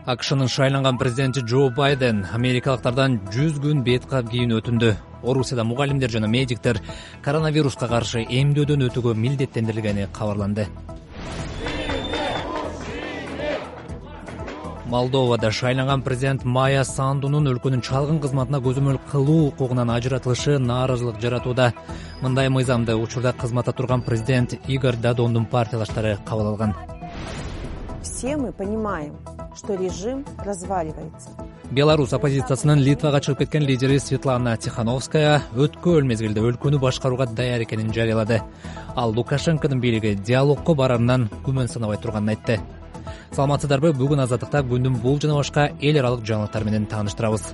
АКШнын шайланган президенти Джо Байден америкалыктардан 100 күн бет кап кийүүнү өтүндү. Орусияда мугалимдер жана медиктер коронавируска каршы эмдөөдөн өтүүгө милдеттендирилгени кабарланды. Молдовада шайланган президент Майя Сандунун өлкөнүн чалгын кызматына көзөмөл кылуу укугунан ажыратылышы нааразылык жаратууда. Мындай мыйзамды учурда кызматта турган президент Игорь Дадондун партиялаштары кабыл алган. Все мы понимаем, что режим разваливается. Беларусь оппозициясынын Литвага чыгып кеткен лидери Светлана Тихановская өткөн мезгилде өлкөнү башкарууга даяр экенин жарыялады. Ал Лукашенконун бийлиги диалогко барарынан күмөн санабай турганын айтты. Саламатсыздарбы, бүгүн Азаттыкта күндүн бул жана башка эл аралык жаңылыктар менен тааныштырабыз.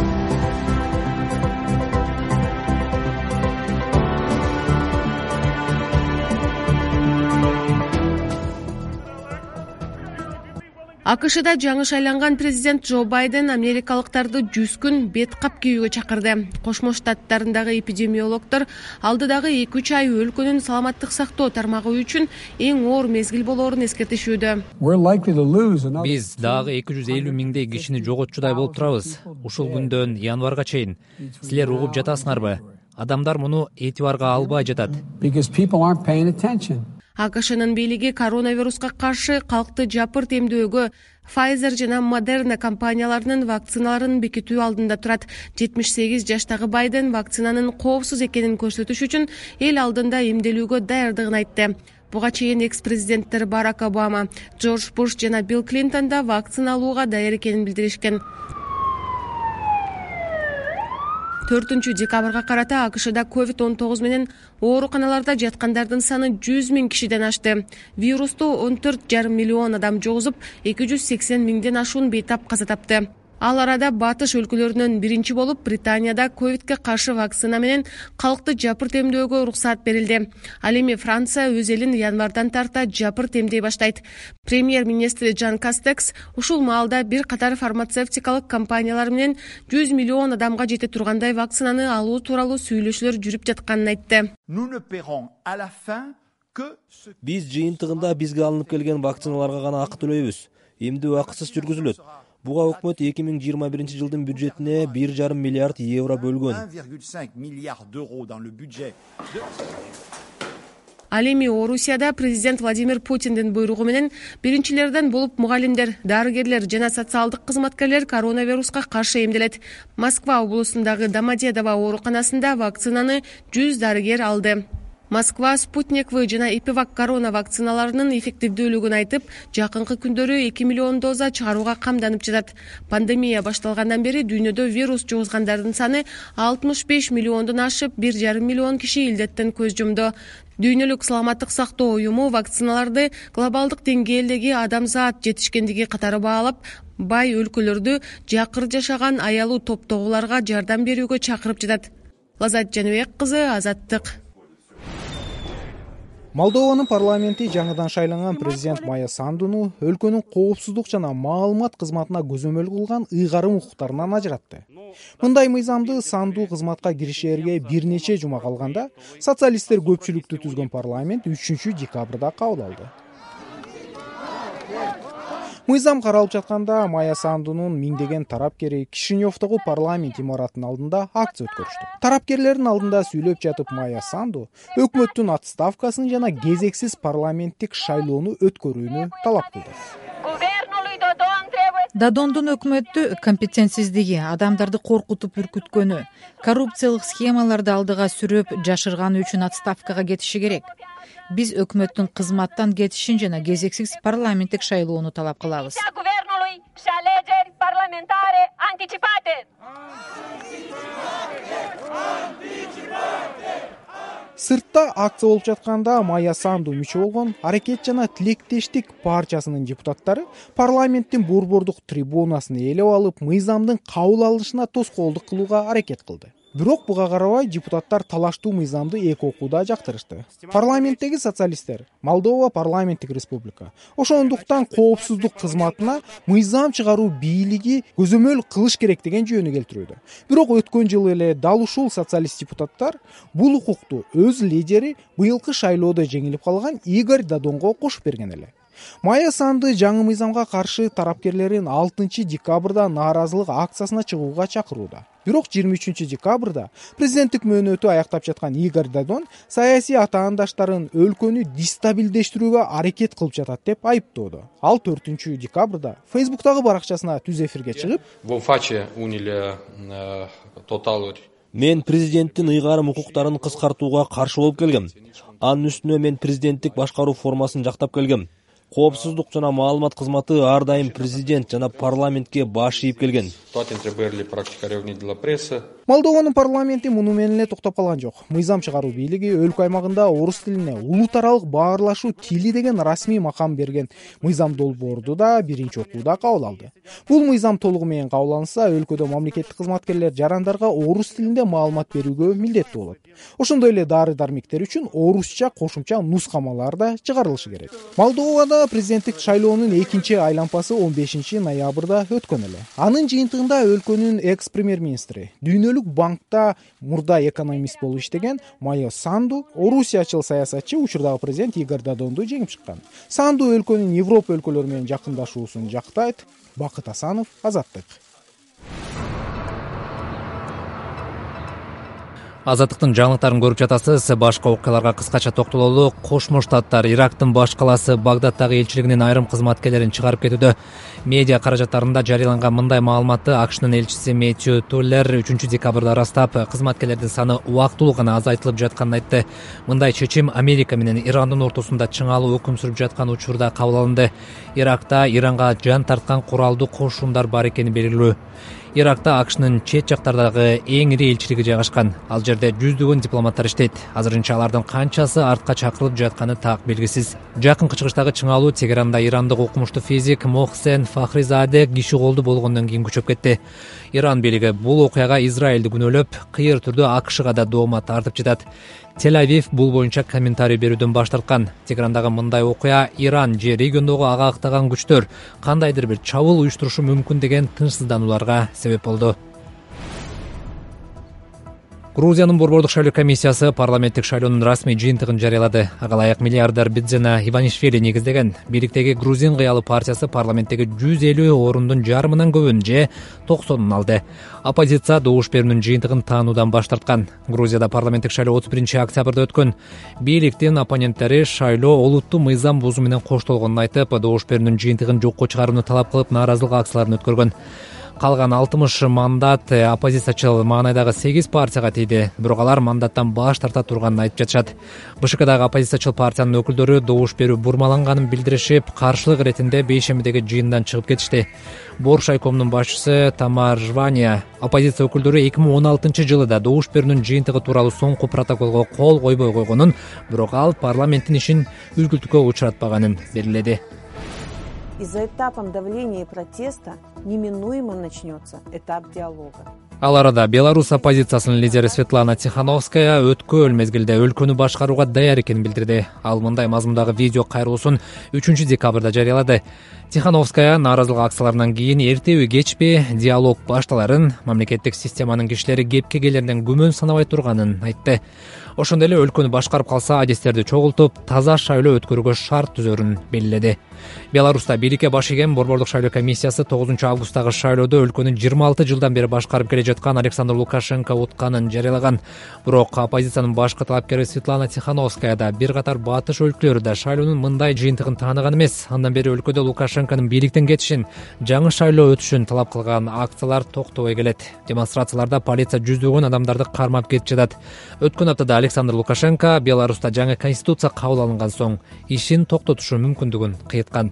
АКШда жаңы шайланган президент Джо Байден америкалыктарды 100 күн бет кап кийүүгө чакырды. Кошмо Штаттарындагы эпидемиологдор алдыдагы 2-3 ай өлкөнүн саламаттык сактоо тармагы үчүн эң оор мезгил болоорун эскертишүүдө. Биз дагы 250 миңдей кишини жоготчудай болуп турабыз. Ушул күндөн январга чейин. Силер угуп жатасыңарбы? Адамдар муну этибарга албай жатат. АКШнын бийлиги коронавируска каршы калкты жапырт эмдөөгө Pfizer жана Moderna компанияларынын вакциналарын бекитүү алдында турат. 78 жаштагы Байден вакцинанын коопсуз экенин көрсөтүш үчүн эл алдында эмделүүгө даярдыгын айтты. Буга чейин экс-президенттер Барак Обама, Джордж Буш жана Билл Клинтон да вакцина алууга даяр экенин билдиришкен. 4 декабрга карата АКШда COVID-19 менен ооруканаларда жаткандардын саны 100 миң кишиден ашты. Вирусту 14,5 миллион адам жогузуп, 280 миңден ашуун бейтап каза тапты. Ал арада батыш өлкөлөрүнөн биринчи болуп Британияда ковидке каршы вакцина менен калкты жапырт эмдөөгө уруксаат берилди. Ал эми Франция өз элин январдан тарта жапырт эмдей баштайт. Премьер-министри Жан Кастекс ушул маалда бир катар фармацевтикалык компаниялар менен 100 миллион адамга жете тургандай вакцинаны алуу тууралуу сүйлөшүүлөр жүрүп жатканын айтты. Биз жыйынтыгында бизге алынып келген вакциналарга гана акы төлөйбүз. Эмдөө акысыз жүргүзүлөт. Буга өкмөт 2021 жылдын бюджетине 1,5 миллиард евро бөлгөн. Ал эми Орусияда президент Владимир Путиндин буйругу менен биринчилерден болуп мугалимдер, дарыгерлер жана социалдык кызматкерлер коронавируска каршы эмделет. Москва облусундагы Домодедово ооруканасында вакцинаны 100 дарыгер алды. Москва Спутник В жана Эпивак корона вакциналарынын эффективдүүлүгүн айтып, жакынкы күндөрү 2 миллион доза чыгарууга камданып жатат. Пандемия башталгандан бери дүйнөдө вирус жугузгандардын саны 65 миллиондон ашып, 1,5 миллион киши илдеттен көз жумду. Дүйнөлүк саламаттык сактоо уюму вакциналарды глобалдык деңгээлдеги адамзат жетишкендиги катары баалап, бай өлкөлөрдү жакыр жашаган аялуу топтогуларга жардам берүүгө чакырып жатат. Лазат Жаныбек кызы, Азаттык. Молдованын парламенти жаңыдан шайланган президент Майя Сандуну өлкөнүн коопсуздук жана маалымат кызматына көзөмөл кылган ыйгарым укуктарынан ажыратты. Мындай мыйзамды Санду кызматка киришерге бир нече жума калганда, социалисттер көпчүлүктү түзгөн парламент 3 декабрда кабыл алды. Мыйзам каралып жатканда Майя Сандунун миңдеген тарапкери Кишиневдогу парламент имаратынын алдында акция өткөрүштү. Тарапкерлердин алдында сүйлөп жатып Майя Санду өкмөттүн отставкасын жана кезексиз парламенттик шайлоону өткөрүүнү талап кылды. Дадондун өкмөттү компетентсиздиги, адамдарды коркутуп үркүткөнү, коррупциялык схемаларды алдыга сүрөп жашырганы үчүн отставкага кетиши керек. Биз өкмөттүн кызматтан кетишин жана кезексиз парламенттик шайлоону талап кылабыз. Сыртта акция болуп жатканда Майя Санду мүчө болгон Аракет жана Тилектештик партиясынын депутаттары парламенттин борбордук трибунасына ээлеп алып, мыйзамдын кабыл алынышына тоскоолдук кылууга аракет кылды. Бирок буга карабай депутаттар талаштуу мыйзамды эки окууда жактырышты. Парламенттеги социалисттер Молдова парламенттик республика. Ошондуктан коопсуздук кызматына мыйзам чыгаруу бийлиги көзөмөл кылыш керек деген жөнү келтирүүдө. Бирок өткөн жылы эле дал ушул социалист депутаттар бул укукту өз лидери быйылкы шайлоодо жеңилип калган Игорь Дадонго кошуп берген эле. Майя Санду жаңы мыйзамга каршы тарапкерлерин 6 декабрда нааразылык акциясына чыгууга чакырууда. Бирок 23 декабрда президенттик мөөнөтү аяктап жаткан Игорь Додон саясий атаандаштарын өлкөнү дестабилдештирүүгө аракет кылып жатат деп айыптоодо. Ал 4 декабрда Facebook'тагы баракчасына түз эфирге чыгып, мен президенттин ыйгарым укуктарын кыскартууга каршы болуп келгем. Анын үстүнө мен президенттик башкаруу формасын жактап келгем. Коопсуздук жана маалымат кызматы ар дайым президент жана парламентке баш ийип келген. Молдованын парламенти муну менен эле токтоп калган жок. Мыйзам чыгаруу бийлиги өлкө аймагында орус тилине улут аралык баарлашуу тили деген расмий макам берген мыйзам долбоорду да биринчи окууда кабыл алды. Бул мыйзам толугу менен кабыл алынса, өлкөдө мамлекеттик кызматкерлер жарандарга орус тилинде маалымат берүүгө милдеттүү болот. Ошондой эле дары-дармектер үчүн орусча кошумча нускамалар да чыгарылышы керек. Молдовада президенттик шайлоонун экинчи айлампасы 15 ноябрда өткөн эле. Анын жыйынтыгында өлкөнүн экс-премьер-министри, Дүйнөлүк банкта мурда экономист болуп иштеген Майя Санду, орусиячыл саясатчы, учурдагы президент Игорь Додонду жеңип чыккан. Санду өлкөнүн Европа өлкөлөрү менен жакындашуусун жактайт. Бакыт Асанов, Азаттык. Азаттыктын жаңылыктарын көрүп жатасыз. Башка окуяларга кыскача токтололу. Кошмо Штаттар Ирактын баш калаасы Багдадтагы элчилигинин айрым кызматкерлерин чыгарып кетүүдө. Медиа каражаттарында жарыяланган мындай маалыматты АКШнын элчиси Мэтью Толлер 3 декабрда ырастап, кызматкерлердин саны убактылуу гана азайтылып жатканын айтты. Мындай чечим Америка менен Ирандын ортосунда чыңалуу өкүм сүрүп жаткан учурда кабыл алынды. Иракта Иранга жан тарткан куралдуу кошумдар бар экени белгилүү. Иракта АКШнын чет жактардагы эң ири элчилиги жайгашкан. Ал жерде жүздөгөн дипломаттар иштейт. Азырынча алардын канчасы артка чакырылып жатканы так белгисиз. Жакынкы чыгыштагы чыңалуу Тегеранда ирандык окумуштуу физик Мохсен Фахризаде киши колду болгондон кийин күчөп кетти. Иран бийлиги бул окуяга Израилди күнөөлөп, кыйыр түрдө АКШга да доoma тартып жатат. Тель-Авив бул боюнча комментарий берүүдөн баш тарткан. Тегерандагы мындай окуя Иран же региондогу ага актаган күчтөр кандайдыр бир чабуул уюштурушу мүмкүн деген тынчсызданууларга себеп болду. Грузиянын борбордук шайлоо комиссиясы парламенттик шайлоонун расмий жыйынтыгын жарыялады. Ага ылайык миллиардер Бидзена Иванишвили негиздеген бийликтеги Грузин кыялы партиясы парламенттеги 150 орундун жарымынан көбүн же 90-ун алды. Оппозиция добуш берүүнүн жыйынтыгын таануудан баш тарткан. Грузияда парламенттик шайлоо 31 октябрда өткөн. Бийликтин оппоненттери шайлоо олуттуу мыйзам бузуу менен коштолгонун айтып, добуш берүүнүн жыйынтыгын жокко чыгарууну талап кылып нааразылык акцияларын өткөргөн. Калган 60 мандат оппозициячыл маанайдагы 8 партияга тийди. Бирок алар мандаттан баш тарта турганын айтып жатышат. БШКдагы оппозициячыл партиянын өкүлдөрү добуш берүү бурмаланганын билдиришип, каршылык иретинде бейшембидеги жыйындан чыгып кетишти. Боршайкомдун башчысы Тамар Жвания оппозиция өкүлдөрү 2016 да добуш берүүнүн жыйынтыгы тууралуу соңку протоколго кол койбой койгонун, бирок ал парламенттин ишин үзгүлтүккө учуратпаганын белгиледи. И за этапом давления и протеста неминуемо начнется этап диалога. Ал арада Беларусь оппозициясынын лидери Светлана Тихановская өткөн мезгилде өлкөнү башкарууга даяр экенин билдирди. Ал мындай мазмундагы видео кайрылуусун 3 декабрда жарыялады. Тихановская нааразылык акцияларынан кийин эртеби кечпи диалог башталарын, мамлекеттик системанын кишилери кепке келеринен күмөн санабай турганын айтты. Ошондой эле өлкөнү башкарып калса адистерди чогултуп, таза шайлоо өткөрүүгө шарт түзөрүн белгиледи. Беларуста бийликке баш ийген борбордук шайлоо комиссиясы 9 августтагы шайлоодо өлкөнү 26 жылдан бери башкарып келе жаткан Александр Лукашенко утканын жарыялаган. Бирок оппозициянын башкы талапкери Светлана Тихановская да бир катар батыш өлкөлөрү да шайлоонун мындай жыйынтыгын тааныган эмес. Андан бери өлкөдө Лукашенконун бийликтен кетишин, жаңы шайлоо өтүшүн талап кылган акциялар токтобой келет. Демонстрацияларда полиция жүздөгөн адамдарды кармап кетип жатат. Өткөн аптада Александр Лукашенко Беларуста жаңы конституция кабыл алынган соң ишин токтотушу мүмкүндүгүн кыйыткан.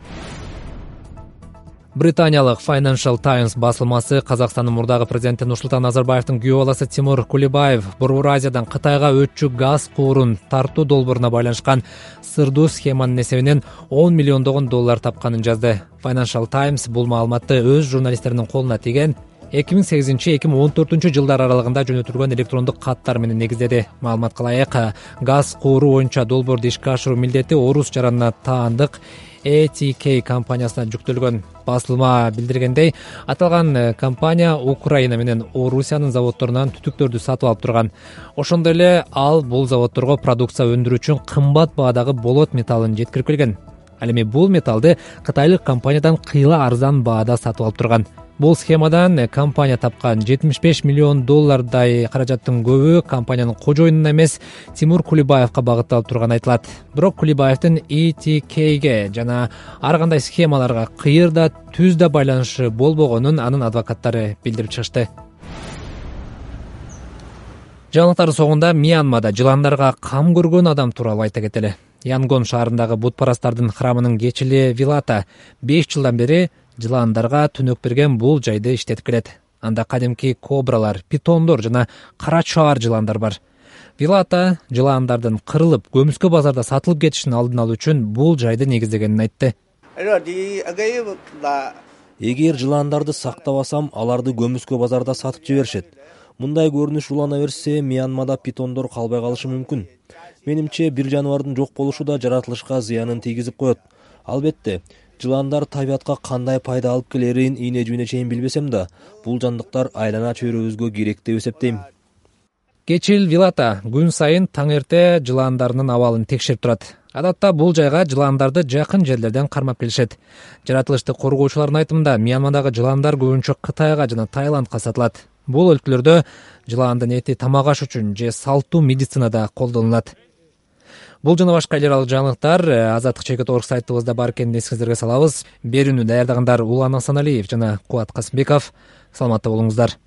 Британиялык Financial Times басылмасы Казакстандын мурдагы президенти Нурсултан Назарбаевдин күйөө баласы Тимур Кулебаев Борбор Азиядан Кытайга өтчү газ куурун тартуу долбооруна байланышкан сырдуу схеманын эсебинен $10 миллион тапканын жазды. Financial Times бул маалыматты өз журналисттеринин колуна тийген 2008-2014 жылдар аралыгында жөнөтүлгөн электрондук каттар менен негиздеди. Маалыматка ылайык, газ кууруу боюнча долбоорду ишке ашыруу милдети орус жаранына таандык ATK компаниясына жүктөлгөн. Басылма билдиргендей, аталган компания Украина менен Орусиянын заводдорунан түтүктөрдү сатып алып турган. Ошондой эле ал бул заводдорго продукция өндүрүү үчүн кымбат баадагы болот металлын жеткирип келген. Ал эми бул металлды кытайлык компаниядан кыйла арзан баада сатып алып турган. Бул схемадан компания тапкан $75 миллион каражаттын көбү компаниянын кожоюнуна эмес, Тимур Кулибаевка багытталып турганы айтылат. Бирок Кулибаевдин ETKге жана ар кандай схемаларга кыйыр да түз да байланышы болбогонун анын адвокаттары билдирип чыгышты. Жаңылыктардын соңунда Мьянмада жыландарга кам көргөн адам тууралуу айта кетели. Янгон шаарындагы бутпарастардын храмынын кечили Вилата 5 жылдан бери жыландарга түнөк берген бул жайды иштетип келет. Анда кадимки кобралар, питондор жана кара чаар жыландар бар. Вилата жыландардын кырылып, көмүскө базарда сатылып кетишин алдын алуу үчүн бул жайды негиздегенин айтты. Эгер жыландарды сактабасам, аларды көмүскө базарда сатып жиберишет. Мындай көрүнүш улана берсе, Мьянмада питондор калбай калышы мүмкүн. Менимче, бир жаныбардын жок болушу да жаратылышка зыянын тийгизип коет. Албетте, жыландар табиятка кандай пайда алып келерин ийне жүүнө чейин билбесем да, бул жандыктар айлана чөйрөбүзгө керек деп эсептейм. Кечил Вилата күн сайын таң эрте жыландарынын абалын текшерип турат. Адатта бул жайга жыландарды жакын жерлерден кармап келишет. Жаратылышты коргоочулардын айтымында, Мьянмадагы жыландар көбүнчө Кытайга жана Таиландка сатылат. Бул өлкөлөрдө жыландын эти тамак аш үчүн же салттуу медицинада колдонулат. Бул жана башка эл аралык жаңылыктар Азаттык чекит орг сайтыбызда бар экенин эсиңиздерге салабыз. Берүүнү даярдагандар Улан Асаналиев жана Кубат Касымбеков. Саламатта болуңуздар.